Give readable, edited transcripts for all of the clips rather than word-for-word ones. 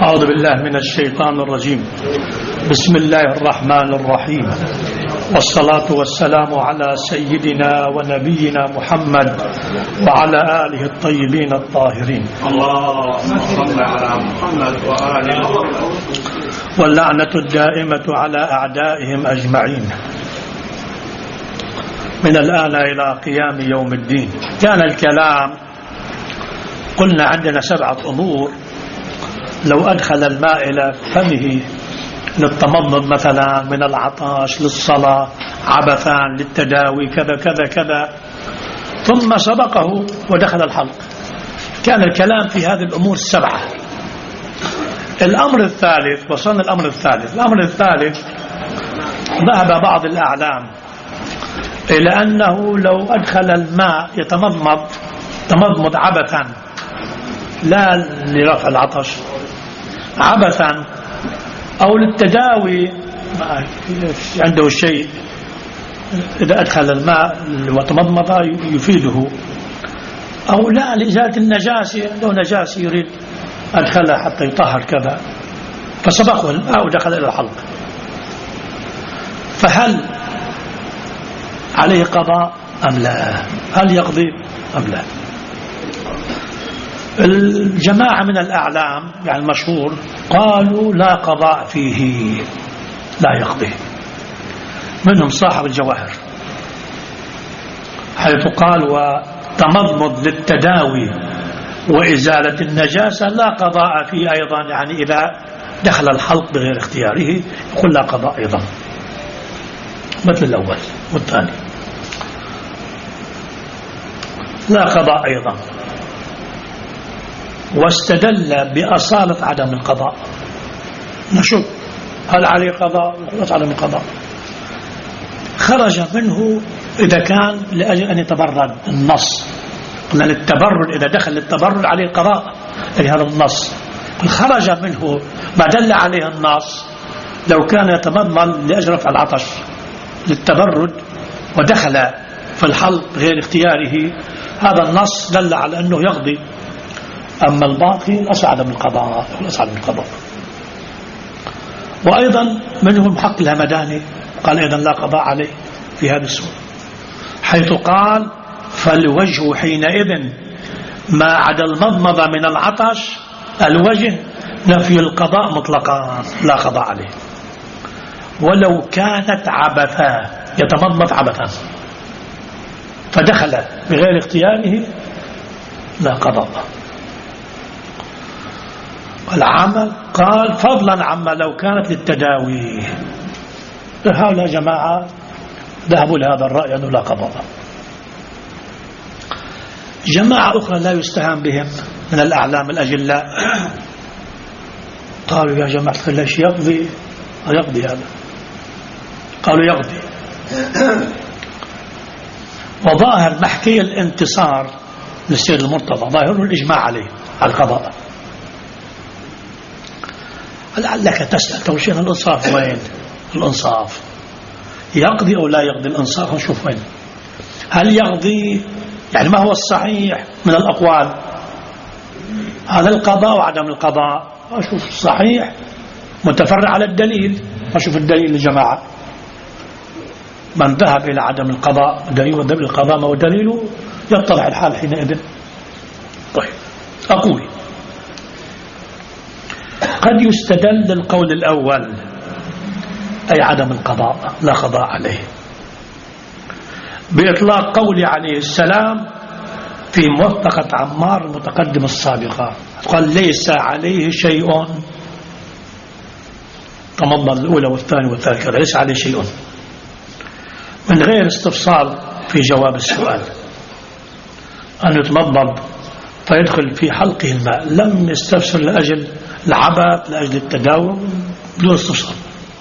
أعوذ بالله من الشيطان الرجيم. بسم الله الرحمن الرحيم، والصلاة والسلام على سيدنا ونبينا محمد وعلى آله الطيبين الطاهرين. اللهم صل على محمد وآله، واللعنة الدائمة على أعدائهم أجمعين من الآن إلى قيام يوم الدين. كان الكلام، قلنا عندنا 7 أمور لو أدخل الماء إلى فمه للتمضمض مثلا، من العطش، للصلاة، عبثان، للتداوي، كذا كذا كذا، ثم سبقه ودخل الحلق. كان الكلام في هذه الأمور 7. الأمر الثالث، وصلنا الأمر الثالث ذهب بعض الأعلام إلى أنه لو أدخل الماء يتمضمض عبثا، لا لرفع العطش، عبثا أو للتداوي عنده شيء، إذا أدخل الماء وتمضمض يفيده، أو لا لإزالة النجاسة، عنده نجاسة يريد أدخلها حتى يطهر كذا، فسبقه الماء ودخل إلى الحلق. فهل عليه قضاء أم لا؟ هل يقضي أم لا؟ الجماعة من الأعلام يعني المشهور قالوا لا قضاء فيه، لا يقضي. منهم صاحب الجواهر، حيث قال وتمضمض للتداوي وإزالة النجاسة لا قضاء فيه أيضا، يعني إذا دخل الحلق بغير اختياره يقول لا قضاء أيضا، مثل الأول والثاني، لا قضاء أيضا. واستدل بأصالة عدم القضاء. نشوف هل عليه قضاء ولا عدم القضاء. خرج منه إذا كان لأجل أن يتبرد، النص قلنا للتبرد، إذا دخل للتبرد عليه قضاء، أي هذا النص. خرج منه ما دل عليه النص لو كان يتمضمض لأجل رفع العطش للتبرد ودخل في الحلق غير اختياره، هذا النص دل على أنه يقضي. أما الباقي أسعد من القضاء، وأيضا منهم حق الهمداني، قال أيضا لا قضاء عليه في هذه السورة، حيث قال فالوجه حينئذ ما عدا المضمضة من العطش، الوجه نفي القضاء مطلقا، لا قضاء عليه. ولو كانت عبثا، يتمضمض عبثا فدخل بغير اختياره، لا قضاء. العمل قال فضلا عما لو كانت للتداوي. هؤلاء جماعة ذهبوا لهذا الرأي أنه لا قضاء. جماعة أخرى لا يستهان بهم من الأعلام الأجلاء، قالوا يا جماعة ليش يقضي هذا؟ قالوا يقضي. وظاهر محكي الانتصار للسيد المرتضى ظاهر الإجماع عليه على القضاء. لعلك تسأل توشين الإنصاف وين؟ الإنصاف يقضي أو لا يقضي؟ الإنصاف نشوف وين. هل يقضي؟ يعني ما هو الصحيح من الأقوال؟ هذا القضاء وعدم القضاء. أشوف الصحيح متفرع على الدليل، أشوف الدليل للجماعة. من ذهب إلى عدم القضاء دليل القضاء ما هو دليله، يطلع الحال حينئذ. طيب، أقول قد يستدل القول الأول أي عدم القضاء، لا قضاء عليه، بإطلاق قول عليه السلام في موثقة عمار المتقدمة السابقة، قال ليس عليه شيء. تمضمض الأولى والثانية والثالثة، ليس عليه شيء، من غير استفصال في جواب السؤال. أن يتمضمض فيدخل في حلقه الماء، لم يستفسر لأجل العبث، لأجل التداوي، بدون استفسار،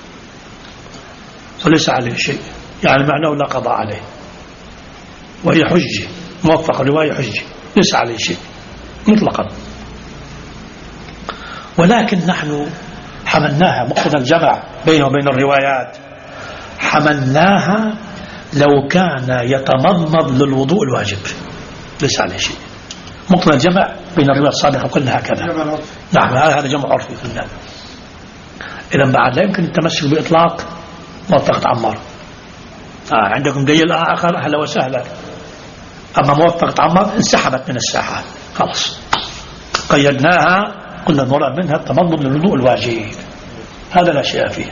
فليس عليه شيء، يعني معناه لا قضاء عليه. وهي حجة موفقة، رواية حجة، ليس عليه شيء مطلقا. ولكن نحن حملناها، مقتضى الجمع بينه وبين الروايات، حملناها لو كان يتمضمض للوضوء الواجب ليس عليه شيء. مقتضى الجمع بين الروايات الصادقة قلنا هكذا، نعم هذا جمع عرفي في الله. إذا بعد لا يمكن التمسك بإطلاق موثقة عمار. عندكم دليل آخر أهلا وسهلا. أما موثقة عمار انسحبت من الساحة خلاص، قيدناها قلنا المراد منها التمضمض للوضوء الواجب، هذا لا شيء فيه.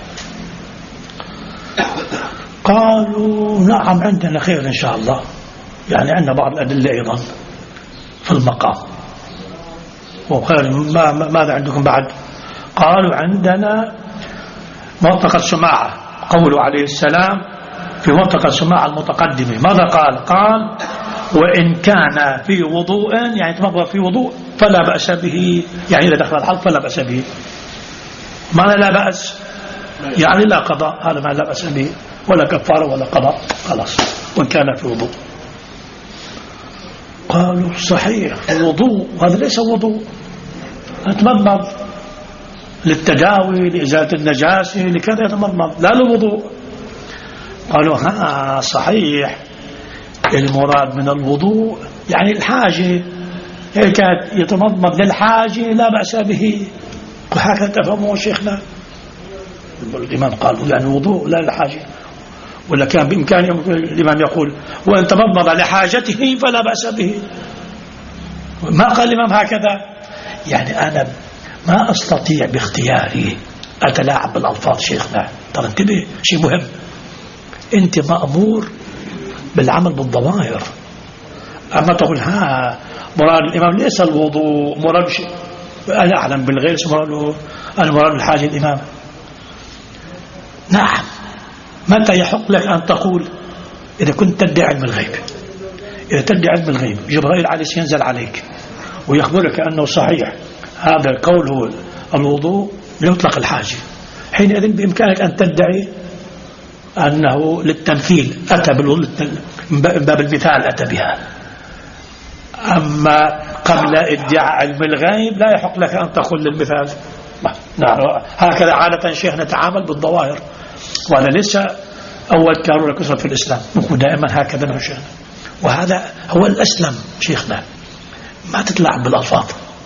قالوا نعم عندنا خير إن شاء الله، يعني عندنا بعض الأدلة أيضا في المقام. وخير ماذا عندكم بعد؟ قالوا عندنا موثقة سماعة، قوله عليه السلام في موثقة سماعة المتقدمة ماذا قال؟ قال وإن كان في وضوء، يعني تمضمض في وضوء فلا بأس به، يعني إذا دخل الحلق فلا بأس به. معنى لا بأس يعني لا قضاء، هذا ما لا بأس به ولا كفارة ولا قضاء خلاص وإن كان في وضوء. قالوا صحيح الوضوء هذا ليس وضوء، أتمضمض للتداوي لإزالة النجاسة لكذا يتمضمض لا للوضوء. قالوا ها صحيح المراد من الوضوء يعني الحاجة، هيك يتمضمض للحاجة لا بأس به، وهكذا تفهموا شيخنا. الإمام قالوا يعني الوضوء لا للحاجة، ولا كان بإمكان الإمام يقول وإن تمضمض لحاجته فلا بأس به. ما قال الإمام هكذا، يعني أنا ما أستطيع باختياري أتلاعب بالألفاظ شيخنا. ترى انتبه شيء مهم، أنت مأمور بالعمل بالظواهر. أما تقول ها مراد الإمام ليس الوضوء، مراد شيء أنا أعلم بالغير أنا مراد الحاجة الإمام. نعم متى يحق لك أن تقول؟ إذا كنت تدعي علم الغيب. إذا تدعي علم الغيب جبرائيل عليه ينزل عليك ويخبرك أنه صحيح هذا القول هو الوضوء لمطلق الحاجة، حينئذ بإمكانك أن تدعي أنه للتمثيل أتى بالوضوء من باب المثال أتى بها. أما قبل ادعاء علم الغيب لا يحق لك أن تقول للمثال. نعم هكذا عادة شيخ نتعامل بالظواهر، وأنا ليس أول كارولة كسر في الإسلام، نكون دائما هكذا نحن شيخنا، وهذا هو الأسلم شيخنا. ما تتلاعب بالألفاظ،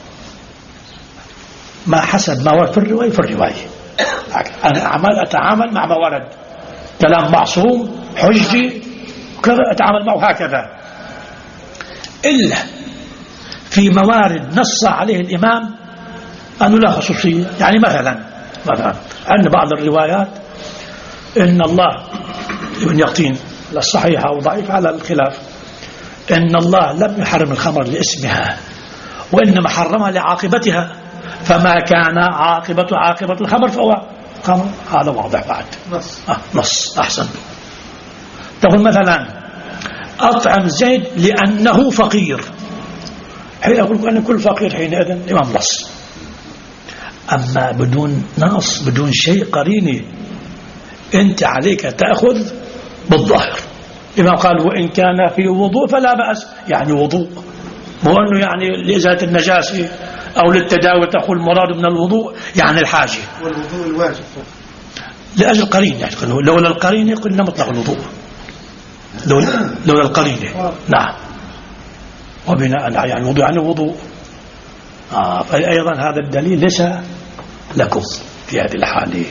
ما حسب ما ورد في الرواية في الرواية. أنا أتعامل مع ما ورد، كلام معصوم حجي وكذا أتعامل معه هكذا، إلا في موارد نص عليه الإمام أنه لا خصوصية. يعني مثلا عند بعض الروايات إن الله ابن يقطين الصحيحة وضعيف على الخلاف، إن الله لم يحرم الخمر لاسمها وإنما حرمها لعاقبتها، فما كان عاقبة الخمر فهو خمر. هذا واضح بعد نص أحسن. تقول مثلا أطعم زيد لأنه فقير، حين أقول أن كل فقير حينئذ إمام نص. أما بدون نص بدون شيء قريني أنت عليك تأخذ بالظاهر. الإمام قال وإن كان في وضوء فلا بأس، يعني وضوء، مو أنه يعني لإزالة النجاسة أو للتداوي تقول مراد من الوضوء يعني الحاجة والوضوء الواجب لأجل قرين. يعني لولا القرين قلنا مطلق الوضوء، لولا القرين. نعم وبناء يعني الوضوء يعني الوضوء. فأيضا هذا الدليل ليس لكم في هذه الحالة.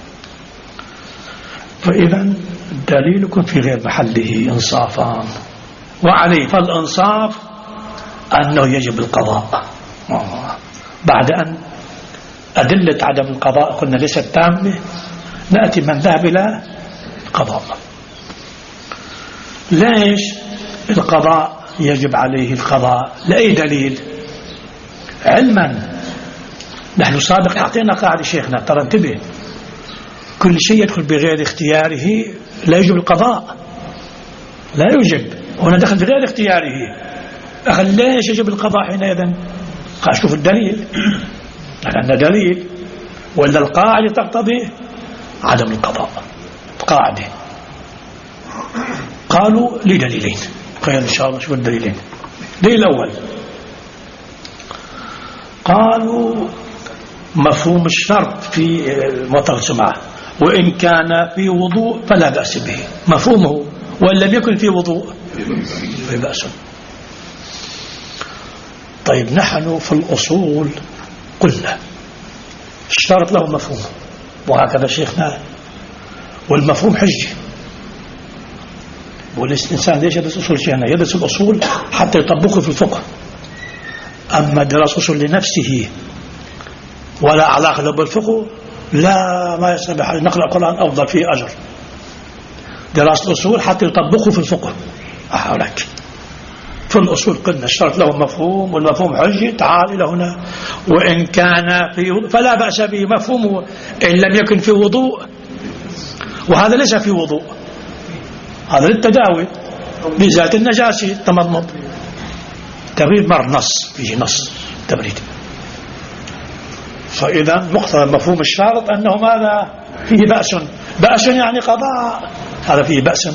فإذا دليلكم في غير محله إنصافا، وعليه فالإنصاف أنه يجب القضاء. بعد أن أدلة عدم القضاء قلنا ليست تامة، نأتي من ذهب إلى القضاء. ليش القضاء يجب عليه القضاء؟ لأي دليل؟ علما نحن سابق أعطينا قاعدة شيخنا، ترى انتبه، كل شيء يدخل بغير اختياره لا يجب القضاء، لا يجب. هنا دخل بغير اختياره، أخل ليش يجب القضاء حينئذ؟ قال شوف الدليل، لأن دليل ولا القاعدة تقتضي عدم القضاء. قاعدة قالوا لي دليلين، خير إن شاء الله. شوف الدليلين. الدليل الأول قالوا مفهوم الشرط في موثق السماعة وإن كان في وضوء فلا بأس به، مفهومه وإن لم يكن في وضوء فلا بأس. طيب نحن في الأصول قلنا اشترط له مفهوم، وهكذا شيخنا، والمفهوم حجي. والإنسان ليش يدرس أصول شيخنا؟ يدرس الأصول حتى يطبقه في الفقه. أما درس أصول لنفسه ولا علاقة له بالفقه لا، ما يصبح نقرأ القرآن أفضل فيه أجر. دراسة الأصول حتى يطبقه في الفقه. أحاولك في الأصول قلنا اشترط له مفهوم، والمفهوم حجي. تعال إلى هنا، وإن كان في فلا بأس به مفهومه إن لم يكن في وضوء، وهذا ليس في وضوء، هذا للتداوي بذات النجاسة. تمضمض تبريد مر نص، فيه نص تبريد. فإذا مقتضى مفهوم الشارط أنه ماذا فيه بأس، بأس يعني قضاء، هذا فيه بأس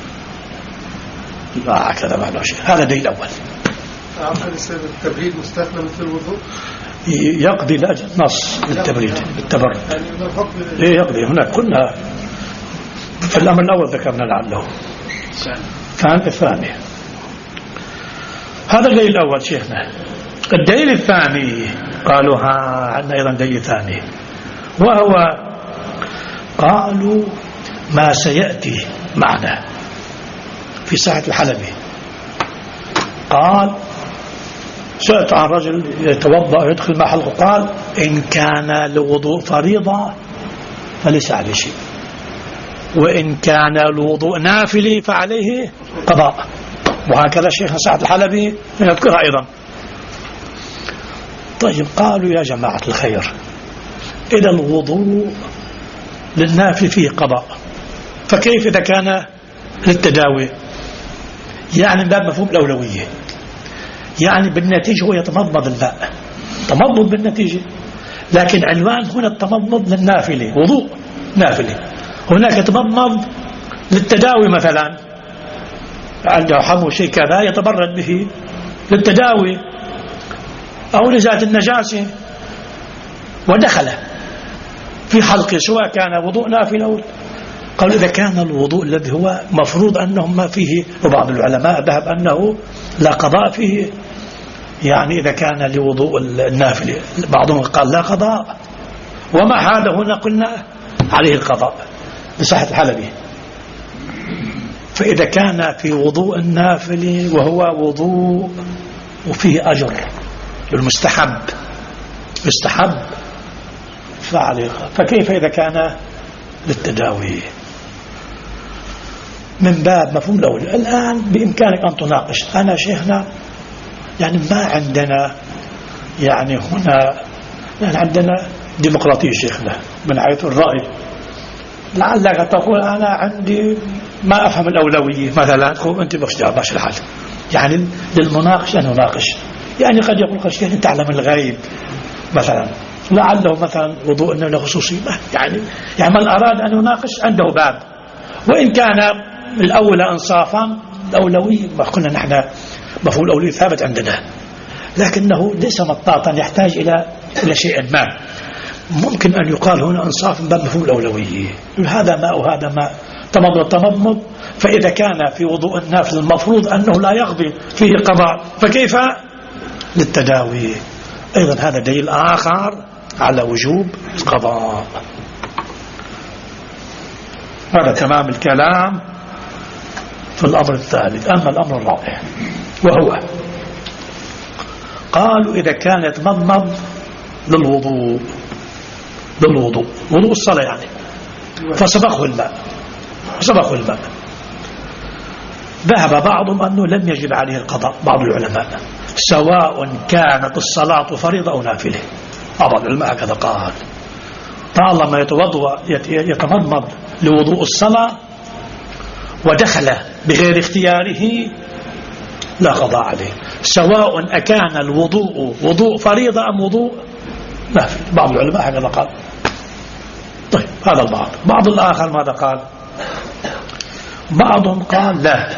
لا هكذا ما له شيء. هذا دليل أول. التبريد مستخدم في الوضوء يقضي لأجل نص للتبريد بالتبرد. إيه يقضي. هناك كنا في الأمر الأول ذكرنا لعله كان الثاني. هذا الدليل الأول شيخنا. الدليل الثاني قالوا عندنا أيضا دليل ثاني، وهو قالوا ما سيأتي معنا في ساحة الحلبي. قال سألت عن رجل يتوضأ ويدخل مع حلقه، قال إن كان لوضوء فريضة فليس عليه شيء، وإن كان الوضوء نافلي فعليه قضاء. وهكذا الشيخ سعد الحلبي يذكرها أيضا. طيب قالوا يا جماعة الخير، إذا الوضوء للنافل فيه قضاء، فكيف إذا كان للتداوي؟ يعني باب مفهوم الأولوية، يعني بالنتيجة هو يتمضمض الماء، تمضمض بالنتيجة، لكن عنوان هنا التمضمض للنافلة، وضوء نافلة. هناك يتمضمض للتداوي، مثلا عنده حمو شيء كذا يتبرد به للتداوي، أو لذات النجاسة ودخل في حلقه، سواء كان وضوء نافل أو. قالوا إذا كان الوضوء الذي هو مفروض أنه ما فيه، وبعض العلماء ذهب أنه لا قضاء فيه، يعني إذا كان لوضوء النافل، بعضهم قال لا قضاء، ومع هذا هنا قلنا عليه القضاء بصحة الحلبي. فإذا كان في وضوء النافل وهو وضوء وفيه أجر للمستحب يستحب فعليه، فكيف إذا كان للتداوي؟ من باب مفهوم الأول. الآن بإمكانك أن تناقش. أنا شيخنا يعني ما عندنا يعني هنا يعني عندنا ديمقراطية شيخنا من حيث الرأي. لعلك تقول أنا عندي ما أفهم الأولوية مثلا، أنت ماشي الحال، يعني للمناقشة نناقش. يعني قد يقول قشير أنت تعلم الغيب مثلا، لعله مثلا وضوء أنه له خصوصية، يعني من أراد أن يناقش عنده باب. وإن كان الأولى إنصافا الأولوية، ما قلنا نحن مفهوم الأولوية ثابت عندنا، لكنه ليس مطاطا يحتاج إلى شيء ما. ممكن أن يقال هنا إنصاف من باب مفهوم الأولوية، هذا ماء وهذا ماء، تمضمض. فإذا كان في وضوء النافل المفروض أنه لا يقضي فيه قضاء، فكيف للتداوي؟ أيضا هذا دليل آخر على وجوب القضاء. هذا تمام الكلام في الأمر الثالث. أما الأمر الرابع وهو قالوا إذا كان يتمضمض للوضوء وضوء الصلاة يعني، فسبقه الماء ذهب بعضهم أنه لم يجب عليه القضاء، بعض العلماء، سواء كانت الصلاة فريضة أو نافلة. بعض العلماء هكذا قال، طالما يتمضمض لوضوء الصلاة ودخل بغير اختياره لا قضاء عليه، سواء أكان الوضوء وضوء فريضة أم وضوء نافل. بعض العلماء هكذا قال. طيب هذا بعض الآخر ماذا قال؟ بعضهم قال لا،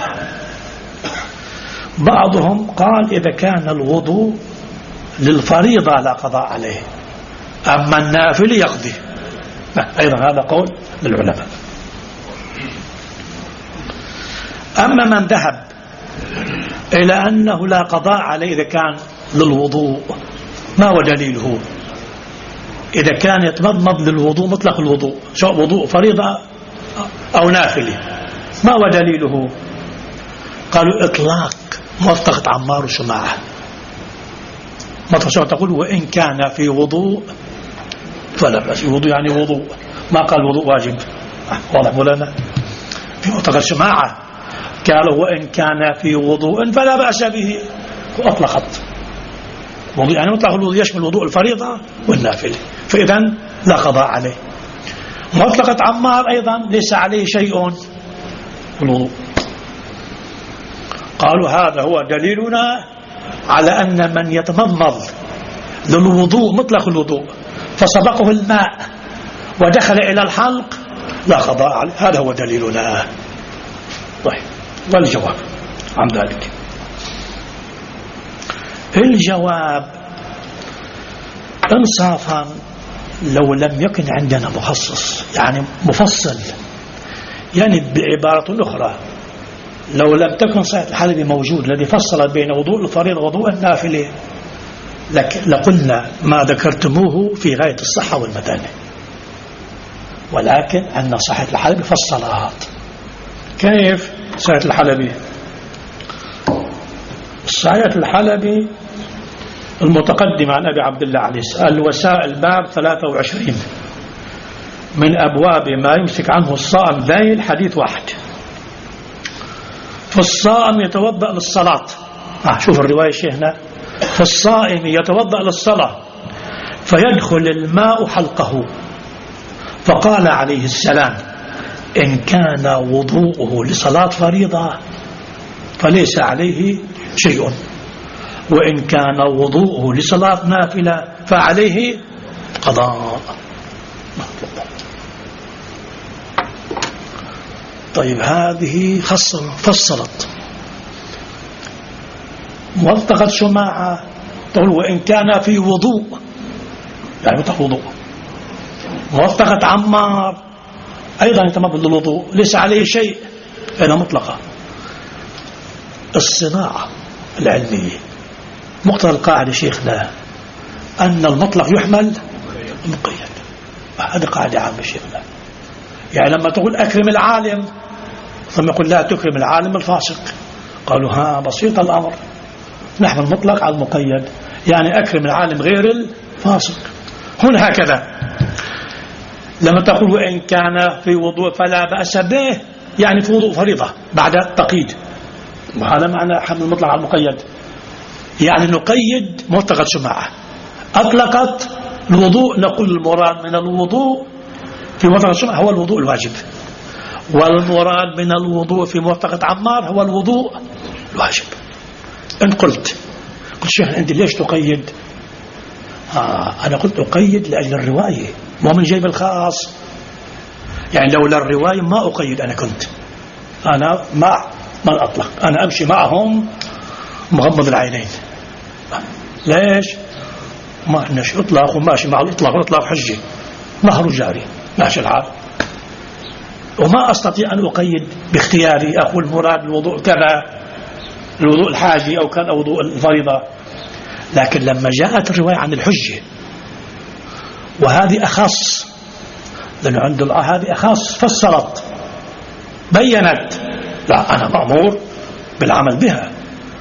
بعضهم قال إذا كان الوضوء للفريضة لا قضاء عليه، أما النافل يقضي. أيضا هذا قول للعلماء. أما من ذهب إلى أنه لا قضاء عليه إذا كان للوضوء، ما هو دليله؟ إذا كان يتمضمض للوضوء مطلق الوضوء سواء وضوء فريضة أو نافلة، ما هو دليله؟ قالوا إطلاق موافقة عمار وشماعة. ما تقول وإن كان في وضوء فلا بأس. وضوء يعني وضوء، ما قال وضوء واجب. واضح مولانا؟ في موافقة شماعة قالوا وإن كان في وضوء فلا بأس به، وأطلقت وضوء يعني مطلق الوضوء يشمل وضوء الفريضة والنافلة، فإذا لا قضاء عليه. مطلقة عمار أيضا ليس عليه شيء الوضوء. قالوا هذا هو دليلنا على أن من يتمضمض للوضوء مطلق الوضوء فسبقه الماء ودخل إلى الحلق لا قضاء عليه. هذا هو دليلنا. طيب، والجواب عن ذلك، الجواب انصافا لو لم يكن عندنا مخصص يعني مفصل، يعني بعبارة أخرى لو لم تكن صحيح الحلبي موجود الذي فصل بين وضوء الفريضة ووضوء النافلة لقلنا ما ذكرتموه في غاية الصحة والمتانة، ولكن أن صحيح الحلبي فصلات. كيف صحيح الحلبي؟ صحيح الحلبي المتقدم عن أبي عبد الله عليه السلام الوسائل باب 23 من أبواب ما يمسك عنه الصائم ذيل حديث واحد. فالصائم يتوضأ للصلاة. شوف الرواية شيخنا، فالصائم يتوضأ للصلاة فيدخل الماء حلقه، فقال عليه السلام إن كان وضوءه لصلاة فريضة فليس عليه شيء، وإن كان وضوءه لصلاة نافلة فعليه قضاء. طيب، هذه فصلت. موثقة شماعة تقول وإن كان في وضوء يعني مطلق وضوء. موثقة عمار أيضا يتمضمض للوضوء ليس عليه شيء إلا مطلقة. الصناعة العلمية مقتضى القاعدة شيخنا أن المطلق يحمل المقيد. هذه قاعدة عامة شيخنا. يعني لما تقول أكرم العالم ثم يقول لا تكرم العالم الفاسق، قالوا بسيط الأمر، نحمل المطلق على المقيد، يعني أكرم العالم غير الفاسق. هنا هكذا لما تقول وإن كان في وضوء فلا بأس به، يعني في وضوء فريضة بعد التقييد، وهذا معنى حمل المطلق على المقيد. يعني نقيد موثقة شماعة أطلقت الوضوء، نقول المراد من الوضوء في موثقة شماعة هو الوضوء الواجب، والمراد من الوضوء في موثقة عمار هو الوضوء الواجب. إن قلت شيخ أنت ليش تقيد؟ أنا قلت أقيد لأجل الرواية ومن جيب الخاص، يعني لولا الرواية ما أقيد. أنا مع من أطلق، أنا أمشي معهم مغمض العينين. ليش؟ ما عندناش إطلاق وماشي مع الإطلاق، والإطلاق حجة نهر جاري ماشي الحال، وما أستطيع أن أقيد باختياري أقول مراد الوضوء كذا، الوضوء الحاجي أو كان وضوء الفريضة. لكن لما جاءت الرواية عن الحجة وهذه أخص، لأن عند الله هذه أخص، فسرت بيّنت، لا أنا مأمور بالعمل بها.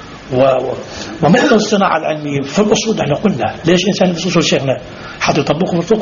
ومثل الصناعة العلمية في الأصول احنا قلنا ليش إنسان في الأصول شيخنا حتى يطبقه في الفقه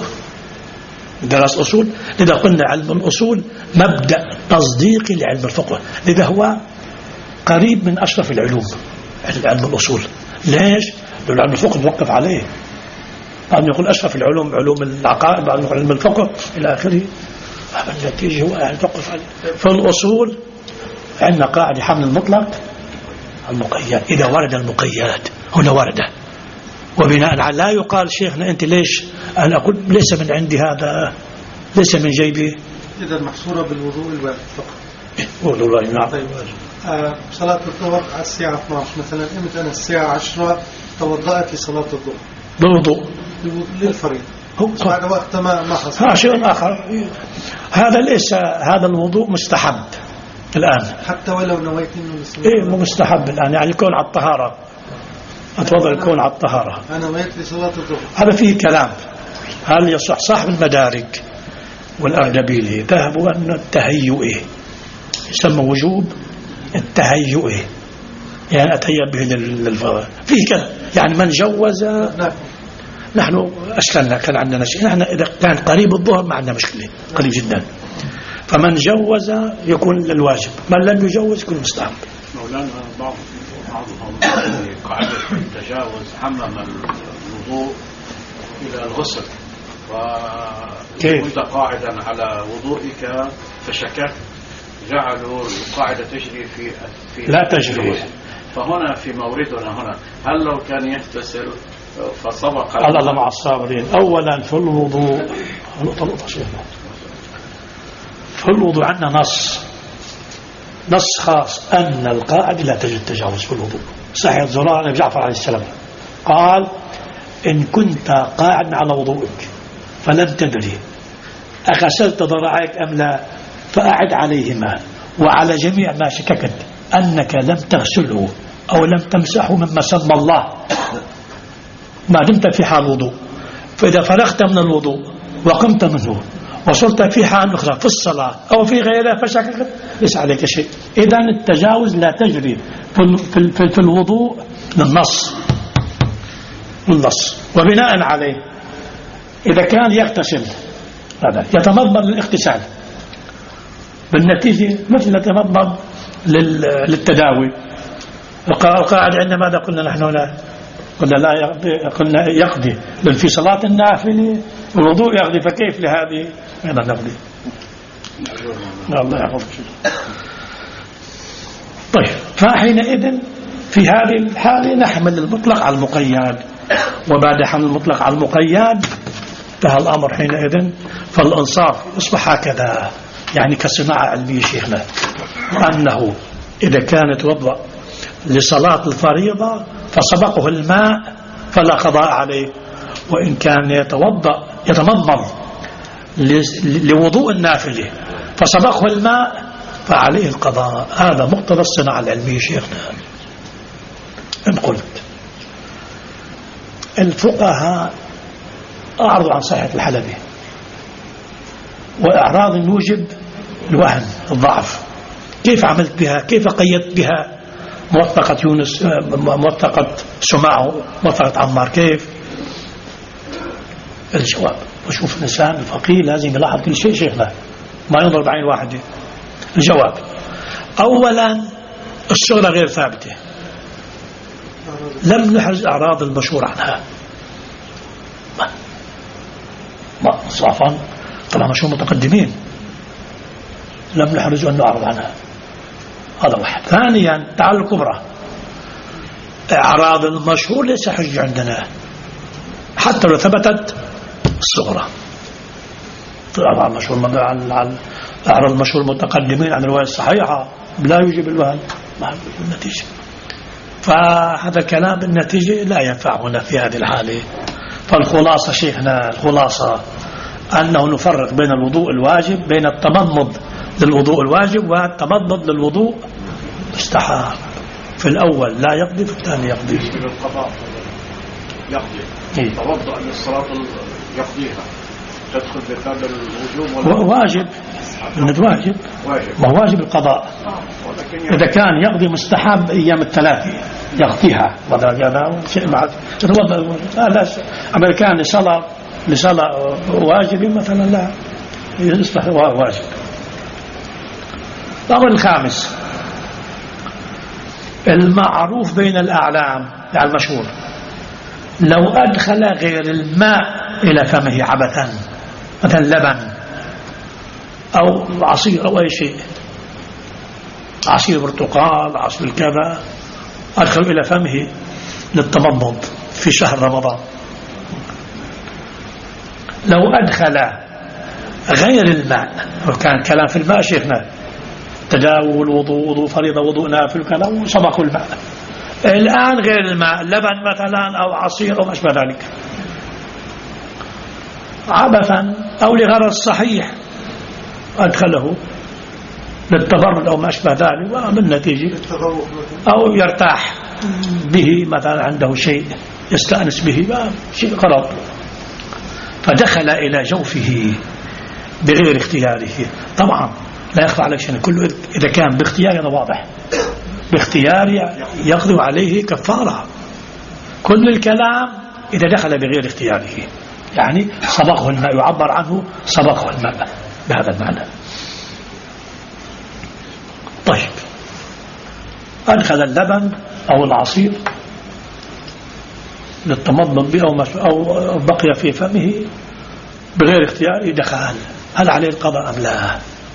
درس أصول. لذا قلنا علم الأصول مبدأ تصديقي لعلم الفقه، لذا هو قريب من أشرف العلوم علم الأصول. ليش؟ لأن علم الفقه نوقف عليه، بعد يقول أشرف العلوم علوم العقائد، بعد يقول علم الفقه إلى آخره، النتيجة هو يعني توقف عليه. في الأصول عندنا قاعدة حمل المطلق المقيد إذا ورد المقيد. هنا ورد، وبناء على لا يقال شيخنا أنت ليش، أنا أقول ليس من عندي هذا، ليس من جيبي. إذا محصورة بالوضوء الواجب فقط. وضوء نعم. طيب، صلاة الظهر على الساعة 12 مثلا، إمتى أنا الساعة 10 توضأت لصلاة الظهر بالوضوء للفريضة بعد وقت ما حصل. شيء آخر، هذا ليس، هذا الوضوء مستحب الآن حتى ولو نويت إنه إيه مستحب الآن، يعني يكون على الطهارة، أتوضأ يكون على الطهارة. أنا نويت لصلاة الظهر، هذا فيه كلام، هل يصح؟ صاحب المدارج والأردبيلي ذهبوا أن التهيئ يسمى وجوب التهيئ، يعني أتهيأ به للفضل فيه كذا، يعني من جوز. نحن أشكلنا كان عندنا شيء، نحن إذا كان قريب الظهر ما عندنا مشكلة، قريب جدا، فمن جوز يكون للواجب، من لم يجوز يكون مستحب. مولانا بعضهم قاعدة التجاوز حمم الوضوء إلى الغسل، وكنت قاعدا على وضوئك فشككت، جعلوا القاعدة تجري في لا تجري. فهنا في موردنا هنا، هل لو كان يغتسل فسبق الله مع الصابرين. أولا في الوضوء، في الوضوء عندنا نص خاص أن القاعدة لا تجد تجاوز في الوضوء. صحيح زرار النبي جعفر عليه السلام قال: إن كنت قاعد على وضوءك فلم تدري أغسلت ذراعيك أم لا فأعد عليهما، وعلى جميع ما شككت أنك لم تغسله أو لم تمسحه مما سمى الله ما دمت في حال وضوء. فإذا فرغت من الوضوء وقمت منه وصلت في حال أخرى في الصلاة أو في غيرها فشككت ليس عليك شيء. إذن التجاوز لا تجري في الوضوء للنص. وبناء عليه إذا كان يغتسل هذا يتمضمض للاغتسال، بالنتيجة مثل يتمضمض للتداوي. القاعدة عندنا ماذا قلنا نحن هنا؟ قلنا يقضي في صلاة النافلة الوضوء يقضي، فكيف لهذه أيضا نقضي؟ الله يحفظك. طيب، فحينئذ في هذه الحالة نحمل المطلق على المقيد، وبعد حمل المطلق على المقيد انتهى الأمر حينئذ. فالإنصاف يصبح هكذا، يعني كصناعة علمية شيخنا، أنه إذا كان يتوضأ لصلاة الفريضة فسبقه الماء فلا قضاء عليه، وإن كان يتمضمض لوضوء النافلة فسبقه الماء فعليه القضاء. هذا مقتضى الصناعة العلمية شيخنا. إن قلت الفقهاء أعرضوا عن صحة الحلبي، وإعراض يوجب الوهن الضعف، كيف عملت بها؟ كيف قيدت بها موثقة يونس، موثقة سماع، موثقة عمار؟ كيف؟ الجواب، وشوف الإنسان الفقيه لازم يلاحظ كل شيء شيخنا، ما ينظر بعين واحدة. الجواب: أولا الصغرى غير ثابتة، لم نحرز أعراض المشهور عنها، ما صافا طبعا مشهور متقدمين لم نحرز أن نعرض عنها. هذا واحد. ثانيا تعال الكبرى، أعراض المشهور ليس حجة عندنا حتى لو ثبتت الصغرى. أعراض المشهور المتقدمين عن الرواية الصحيحة لا يوجب الوهن، ما يوجب النتيجة. فهذا كلام النتيجة لا ينفعنا في هذه الحالة. فالخلاصة شيخنا، الخلاصة أنه نفرق بين الوضوء الواجب، بين التمضمض للوضوء الواجب والتمضمض للوضوء مستحب. في الأول لا يقضي، في الثاني يقضي. القضاء يقضي، توضأ للصلاة يقضيها، تدخل بباب الوجوب واجب، واجب، ما هو واجب القضاء. إذا كان يقضي مستحب أيام الثلاثة يقضيها، هذا شيء بعد. أما كان لصلاة واجب مثلا لا يصبح واجب. الأمر الخامس المعروف بين الأعلام، يعني المشهور، لو أدخل غير الماء إلى فمه عبثا، مثلا لبن أو عصير أو أي شيء، عصير برتقال، عصير كذا، أدخل إلى فمه للتمضمض في شهر رمضان، لو أدخل غير الماء، وكان كلام في الماء شيخنا، تداول وضوء، وضوء فريضة، وضوء نافل وكذا، وسبق الماء. الآن غير الماء، لبن مثلا أو عصير أو ما أشبه ذلك، عبثا أو لغرض صحيح أدخله للتبرد أو ما أشبه ذلك، وبالنتيجة أو يرتاح به مثلا، عنده شيء يستأنس به، شيء غرض. فدخل إلى جوفه بغير اختياره. طبعا لا يخفى عليك شيء، كله إذا كان باختيار هذا واضح، باختيار يقضي عليه كفارة. كل الكلام إذا دخل بغير اختياره، يعني سبقه الماء، يعبر عنه سبقه الماء بهذا المعنى. طيب، أدخل اللبن أو العصير للتمضمض به أو بقي في فمه بغير اختياره دخل، هل عليه القضاء أم لا؟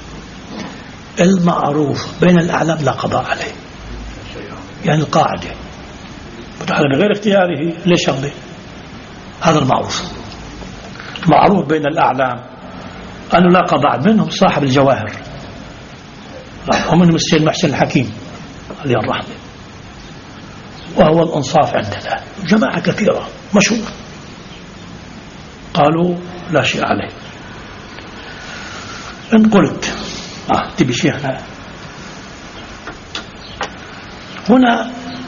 المعروف بين الأعلام لا قضاء عليه، يعني القاعدة دخل بغير اختياره ليش يقضي؟ هذا المعروف. معروف بين الأعلام أنه لا قضاء. منهم صاحب الجواهر ومنهم السيد محسن الحكيم عليه الرحمة، وهو الإنصاف عندنا. جماعة كثيرة مشهور قالوا لا شيء عليه. إن قلت تبي شيخنا هنا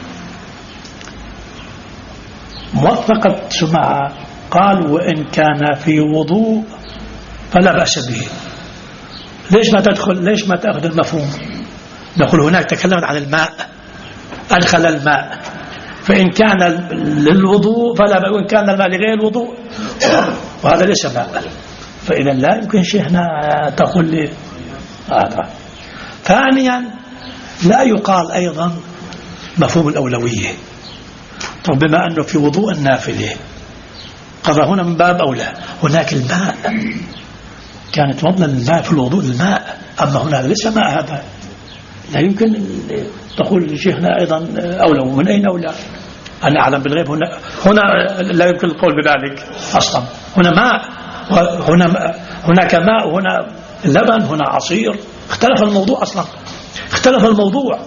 موثقة سماعة، قال وإن كان في وضوء فلا بأس به. ليش ما تدخل؟ ليش ما تأخذ المفهوم؟ نقول هناك تكلمت عن الماء، أدخل الماء، فإن كان للوضوء فلا بأس، وإن كان الماء لغير الوضوء وهذا ليس ماء، فإذا لا يمكن شيخنا تقول لي هذا. ثانيا لا يقال أيضا مفهوم الأولوية. طب بما أنه في وضوء النافلة قضى هنا من باب أولى، هناك الماء كانت مضمن الماء في الوضوء الماء، أما هنا ليس ماء، هذا لا يمكن تقول شيخنا أيضا أولى. من أين أولى؟ أنا أعلم بالغيب. هنا لا يمكن القول بذلك أصلا. هنا ماء، هناك ماء، هنا لبن، هنا عصير. اختلف الموضوع أصلا، اختلف الموضوع.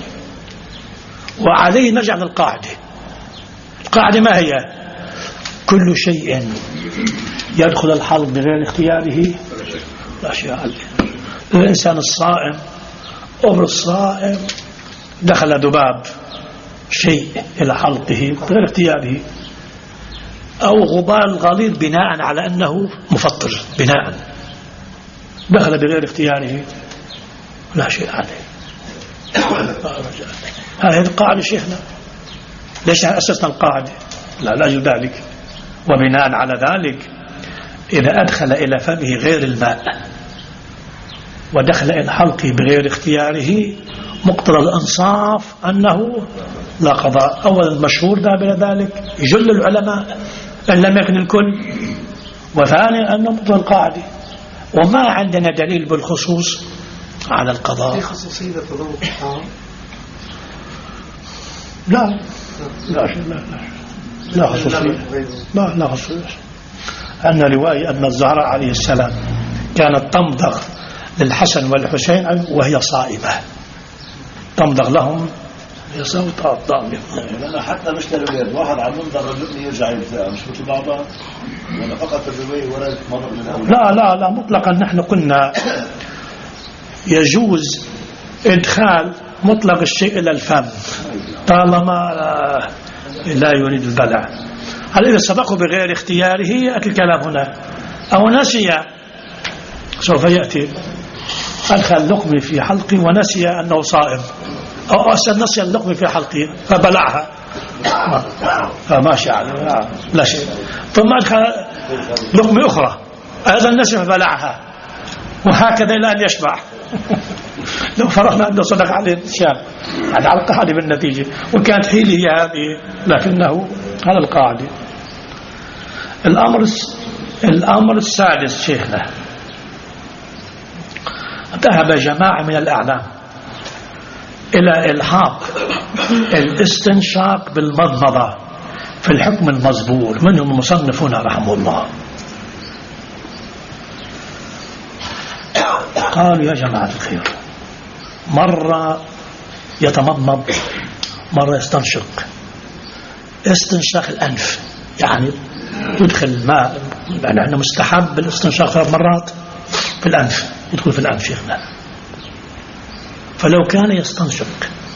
وعليه نرجع للقاعدة. القاعدة ما هي؟ كل شيء يدخل الحلق بغير اختياره لا شيء عليه. الإنسان الصائم، أمر الصائم دخل ذباب شيء إلى حلقه بغير اختياره، أو غبار غليظ بناء على أنه مفطر، بناء دخل بغير اختياره لا شيء عليه. هذه القاعدة شيخنا. ليش أسسنا القاعدة؟ لا يجوز ذلك. وبناء على ذلك إذا أدخل إلى فمه غير الماء ودخل إلى حلقه بغير اختياره، مقتضى الإنصاف أنه لا قضاء. أولا المشهور ذا ذلك يجل العلماء إن لم يكن الكل، وثانيا أنه مقتضى القاعدة، وما عندنا دليل بالخصوص على القضاء. في خصوصية تذوق الطعام؟ لا خصوصية. لا خصوصية. أن رواية أن الزهراء عليه السلام كانت تمضغ للحسن والحسين وهي صائمة، تمضغ لهم يساوي طعام. لأن حتى مش للولاد، واحد عم يمضغ اللقمة يرجع يلتقى، مش مثل بعضها، ولا فقط الرواية ولا مضغ للأولاد؟ لا مطلقا. نحن قلنا يجوز إدخال مطلق الشيء إلى الفم طالما لا يريد البلع. هل إذا سبقه بغير اختياره يأتي الكلام هنا، أو نسي، سوف يأتي أدخل لقمة في حلقه ونسي أنه صائم، أو نسي اللقمة في حلقه فبلعها فماشي عليه لا شيء. ثم أدخل لقمة أخرى أيضا نسي فبلعها، وهكذا إلى أن يشبع. لو فرضنا أنه صدق عليه الشام على القاعدة بالنتيجة، وكانت حيله هذه، لكنه على القاعدة. الأمر السادس شيخنا، ذهب جماعة من الأعلام إلى إلحاق الاستنشاق بالمضمضة في الحكم المزبور، منهم المصنفون رحمه الله. قالوا يا جماعة الخير، مرة يتمضمض، مرة يستنشق. استنشاق الأنف يعني يدخل الماء، يعني أنه مستحب الاستنشاق 3 مرات في الأنف، يدخل في الأنف شيخنا. فلو كان يستنشق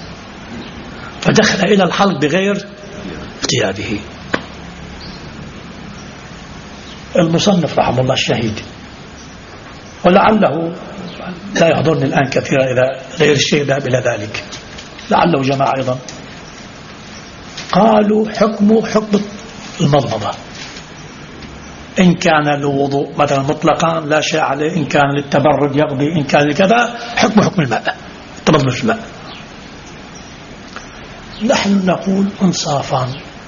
فدخل إلى الحلق بغير اختياره المصنف رحمه الله الشهيد، ولعله لا يحضرني الآن كثيرا إذا غير الشيء ذهب إلى ذلك، لعله جماعة أيضا قالوا حكم المضمضة إن كان الوضوء مثلا مطلقا لا شيء عليه، إن كان للتبرد يقضي، إن كان لكذا حكم الماء، التمضمض في الماء. نحن نقول انصافا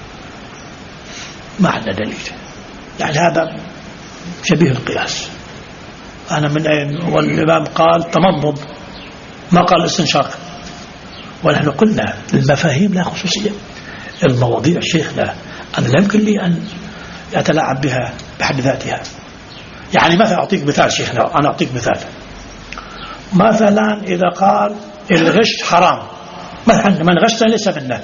ما عندنا دليل، يعني هذا شبيه القياس. أنا من أين؟ والإمام قال تمضمض ما قال استنشاق، ونحن قلنا المفاهيم لا خصوصية، المواضيع شيخنا أنا لا يمكن لي أن أتلاعب بها بحد ذاتها. يعني مثلا أعطيك مثال شيخنا، أنا أعطيك مثلا إذا قال الغش حرام، مثلا من غش ليس منا،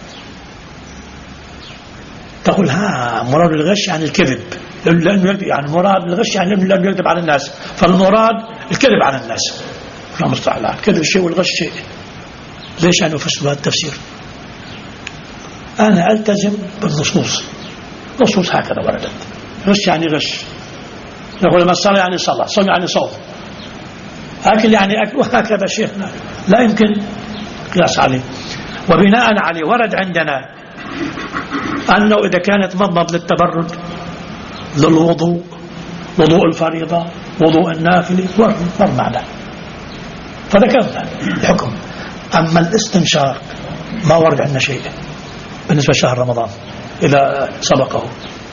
تقول ها مراد الغش يعني الكذب، يعني مراد الغش يعني لأنه يكذب على الناس، فالمراد الكذب على الناس، لا مستحيل كذب شيء والغش شيء. ليش أنا أفسر هذا التفسير؟ أنا ألتزم بالنصوص، نصوص هكذا وردت، غش يعني غش، نقول ما صلى يعني صلى، صوم يعني صوم، أكل يعني أكل، وهكذا شيخنا لا يمكن قياس عليه. وبناء عليه ورد عندنا أنه إذا كانت مضمض للتبرد، للوضوء، وضوء الفريضة، وضوء النافل، مر معنا، فذكرنا الحكم. أما الاستنشاق ما ورد عندنا شيء بالنسبة لشهر رمضان إذا سبقه.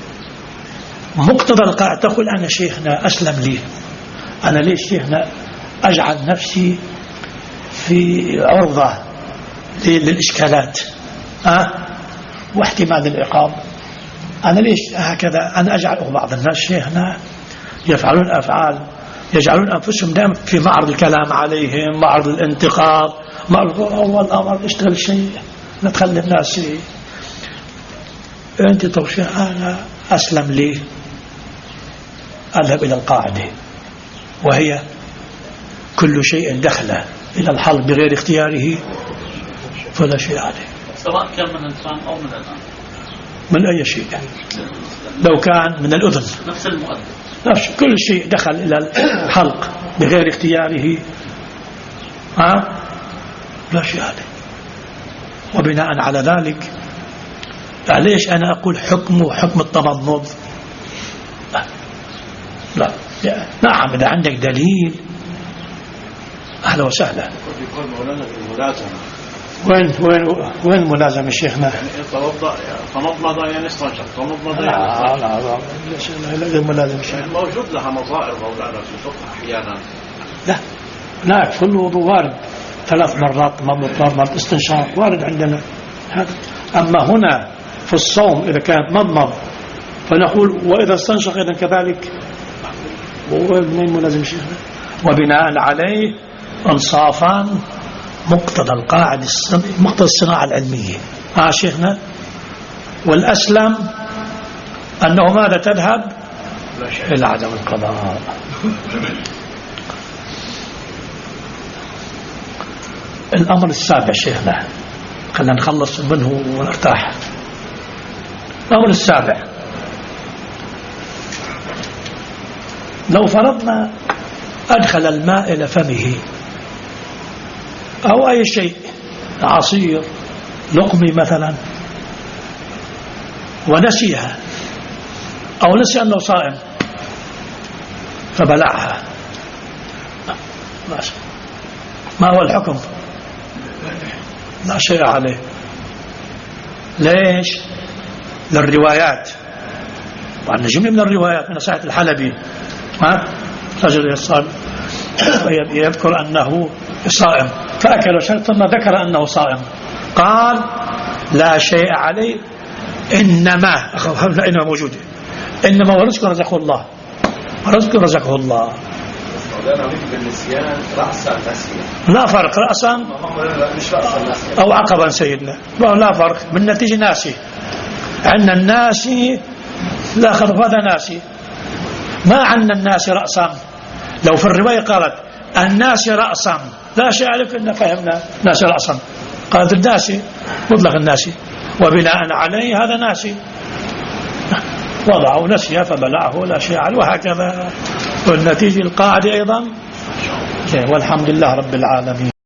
مقتضى القاعدة تقول أنا شيخنا أسلم لي، أنا ليش شيخنا أجعل نفسي في عرضة للإشكالات واحتمال العقاب؟ أنا ليش هكذا؟ أنا أجعل بعض الناس شيخنا يفعلون أفعال يجعلون أنفسهم دائما في معرض الكلام عليهم، معرض الانتقاد، معرض أول أمر اشتغل شيء نتخلي الناس شيء. أنت توشي أنا أسلم لي، أذهب إلى القاعدة، وهي كل شيء دخل إلى الحلق بغير اختياره فلا شيء عليه، سواء كان من الإنسان أو من الأذن، من أي شيء. لو كان من الأذن نفس المؤذن، نفس كل شيء دخل إلى الحلق بغير اختياره لا شيء عليه. وبناء على ذلك ليش أنا أقول حكم التمضمض؟ لا نعم إذا عندك دليل أهلا وسهلا. يقول مولانا الملازمة، وين ملازمة شيخنا؟ يعني تمضمض يعني استنشق، تمضمض لا ملازمة شيخ، موجود لها مظاهر مولانا في الفقه أحيانا. لا هناك في الوضوء وارد 3 مرات مرات استنشاق وارد عندنا هذا. أما هنا في الصوم إذا كانت مضمض فنقول وإذا استنشق إذا كذلك، وين ملازم شيخنا؟ وبناء عليه انصافا مقتضى القاعدة، مقتضى الصناعة العلمية شيخنا. والأسلم أنه ماذا تذهب إلى عدم القضاء. الأمر السابع شيخنا، خلينا نخلص منه ونرتاح. الأمر السابع، لو فرضنا أدخل الماء إلى فمه أو أي شيء، عصير، لقمي مثلا، ونسيها أو نسي أنه صائم فبلعها، ما هو الحكم؟ لا شيء عليه. ليش؟ للروايات، وعن جملة من الروايات من سعد الحلبي رجل يصائم يذكر أنه صائم فأكل وشرب ثم ذكر أنه صائم، قال لا شيء عليه، إنما موجود، إنما ورزق رزقه الله، ورزق رزقه الله. لا فرق رأسا أو عقبا سيدنا، لا فرق بالنتيجة. ناسي عن الناس لا خلف هذا ناسي، ما عن الناس رأسا. لو في الرواية قالت الناس رأسا لا شيء عليك إن فهمنا ناس رأسا، قالت الناس مطلق الناس، وبناء عليه هذا ناسي. وضعه نسيه فبلعه لا شيء عليه وهكذا. والنتيجة القاعدة أيضا والحمد لله رب العالمين.